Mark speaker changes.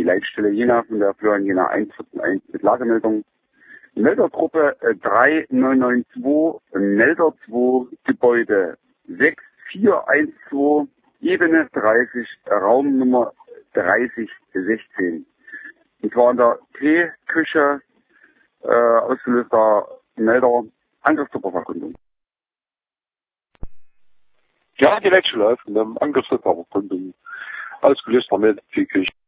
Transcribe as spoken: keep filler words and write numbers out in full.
Speaker 1: Leitstelle Jena von der Florian Jena eins vierzehn eins mit Lagemeldung. Meldergruppe äh, drei neun neun zwei, Melder zwei, Gebäude sechs vier eins zwei, Ebene dreißig, Raumnummer dreißig sechzehn. Und zwar in der Teeküche, äh, ausgelöster Melder, Angriffstrupperverkundung.
Speaker 2: Ja, die Leitstelle von der Angriffstrupperverkundung, ausgelöster Melder, Teeküche.